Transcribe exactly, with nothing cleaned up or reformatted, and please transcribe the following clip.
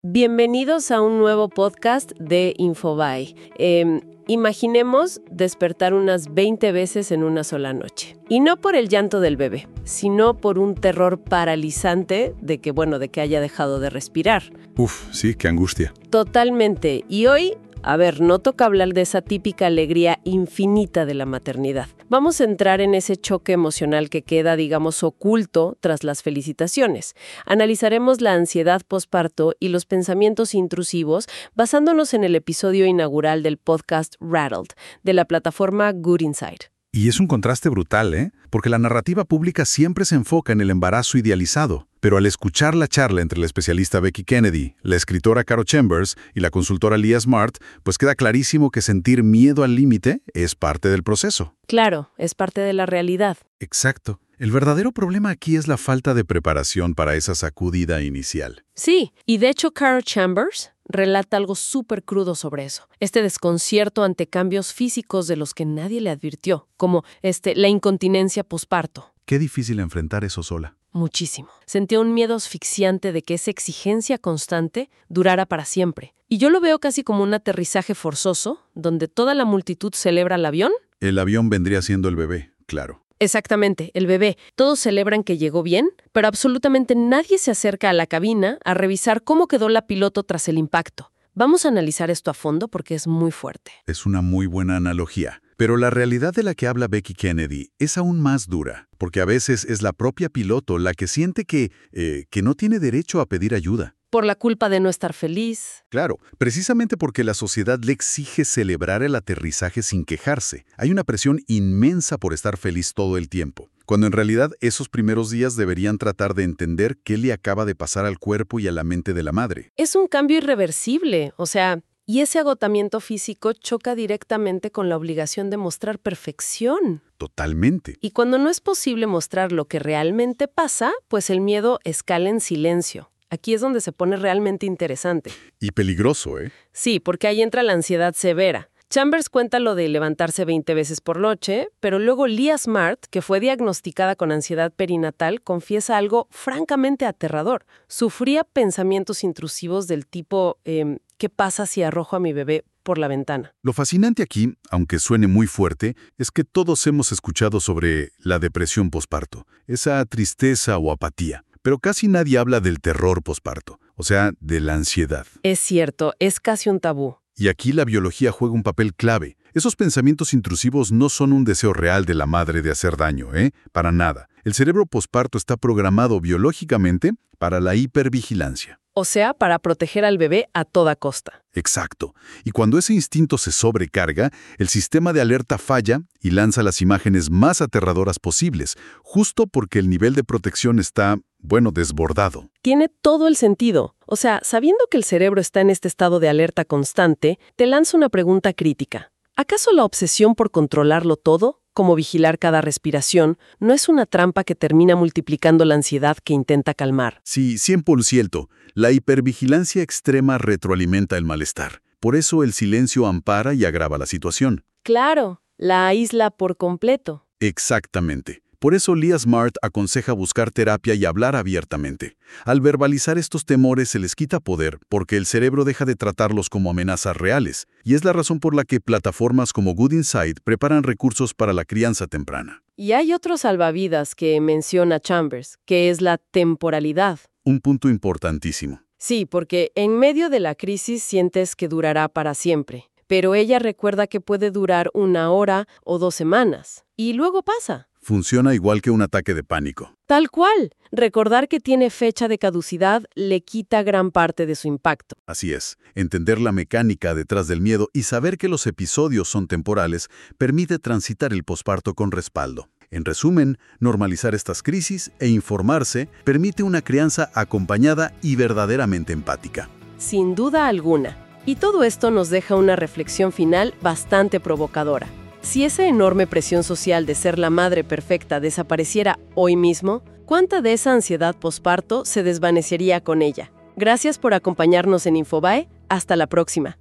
Bienvenidos a un nuevo podcast de Infobae. Eh, imaginemos despertar unas veinte veces en una sola noche. Y no por el llanto del bebé, sino por un terror paralizante de que, bueno, de que haya dejado de respirar. Uf, sí, qué angustia. Totalmente. Y hoy, a ver, no toca hablar de esa típica alegría infinita de la maternidad. Vamos a entrar en ese choque emocional que queda, digamos, oculto tras las felicitaciones. Analizaremos la ansiedad posparto y los pensamientos intrusivos basándonos en el episodio inaugural del podcast Rattled, de la plataforma Good Inside. Y es un contraste brutal, ¿eh? Porque la narrativa pública siempre se enfoca en el embarazo idealizado. Pero al escuchar la charla entre la especialista Becky Kennedy, la escritora Caro Chambers y la consultora Leah Smart, pues queda clarísimo que sentir miedo al límite es parte del proceso. Claro, es parte de la realidad. Exacto. El verdadero problema aquí es la falta de preparación para esa sacudida inicial. Sí, y de hecho Caro Chambers relata algo súper crudo sobre eso. Este desconcierto ante cambios físicos de los que nadie le advirtió, como este, la incontinencia posparto. Qué difícil enfrentar eso sola. Muchísimo. Sentía un miedo asfixiante de que esa exigencia constante durara para siempre. Y yo lo veo casi como un aterrizaje forzoso, donde toda la multitud celebra el avión. El avión vendría siendo el bebé, claro. Exactamente, el bebé. Todos celebran que llegó bien, pero absolutamente nadie se acerca a la cabina a revisar cómo quedó la piloto tras el impacto. Vamos a analizar esto a fondo porque es muy fuerte. Es una muy buena analogía. Pero la realidad de la que habla Becky Kennedy es aún más dura, porque a veces es la propia piloto la que siente que, eh, que no tiene derecho a pedir ayuda. Por la culpa de no estar feliz. Claro, precisamente porque la sociedad le exige celebrar el aterrizaje sin quejarse. Hay una presión inmensa por estar feliz todo el tiempo, cuando en realidad esos primeros días deberían tratar de entender qué le acaba de pasar al cuerpo y a la mente de la madre. Es un cambio irreversible, o sea... Y ese agotamiento físico choca directamente con la obligación de mostrar perfección. Totalmente. Y cuando no es posible mostrar lo que realmente pasa, pues el miedo escala en silencio. Aquí es donde se pone realmente interesante. Y peligroso, ¿eh? Sí, porque ahí entra la ansiedad severa. Chambers cuenta lo de levantarse veinte veces por noche, pero luego Leah Smart, que fue diagnosticada con ansiedad perinatal, confiesa algo francamente aterrador. Sufría pensamientos intrusivos del tipo... Eh, ¿Qué pasa si arrojo a mi bebé por la ventana? Lo fascinante aquí, aunque suene muy fuerte, es que todos hemos escuchado sobre la depresión posparto, esa tristeza o apatía, pero casi nadie habla del terror posparto, o sea, de la ansiedad. Es cierto, es casi un tabú. Y aquí la biología juega un papel clave. Esos pensamientos intrusivos no son un deseo real de la madre de hacer daño, ¿eh? Para nada. El cerebro posparto está programado biológicamente para la hipervigilancia. O sea, para proteger al bebé a toda costa. Exacto. Y cuando ese instinto se sobrecarga, el sistema de alerta falla y lanza las imágenes más aterradoras posibles, justo porque el nivel de protección está, bueno, desbordado. Tiene todo el sentido. O sea, sabiendo que el cerebro está en este estado de alerta constante, te lanza una pregunta crítica. ¿Acaso la obsesión por controlarlo todo, como vigilar cada respiración, no es una trampa que termina multiplicando la ansiedad que intenta calmar? Sí, cien por ciento. La hipervigilancia extrema retroalimenta el malestar. Por eso el silencio ampara y agrava la situación. Claro, la aísla por completo. Exactamente. Por eso Leah Smart aconseja buscar terapia y hablar abiertamente. Al verbalizar estos temores se les quita poder porque el cerebro deja de tratarlos como amenazas reales. Y es la razón por la que plataformas como Good Inside preparan recursos para la crianza temprana. Y hay otro salvavidas que menciona Chambers, que es la temporalidad. Un punto importantísimo. Sí, porque en medio de la crisis sientes que durará para siempre. Pero ella recuerda que puede durar una hora o dos semanas. Y luego pasa. Funciona igual que un ataque de pánico. Tal cual. Recordar que tiene fecha de caducidad le quita gran parte de su impacto. Así es. Entender la mecánica detrás del miedo y saber que los episodios son temporales permite transitar el posparto con respaldo. En resumen, normalizar estas crisis e informarse permite una crianza acompañada y verdaderamente empática. Sin duda alguna. Y todo esto nos deja una reflexión final bastante provocadora. Si esa enorme presión social de ser la madre perfecta desapareciera hoy mismo, ¿cuánta de esa ansiedad posparto se desvanecería con ella? Gracias por acompañarnos en Infobae. Hasta la próxima.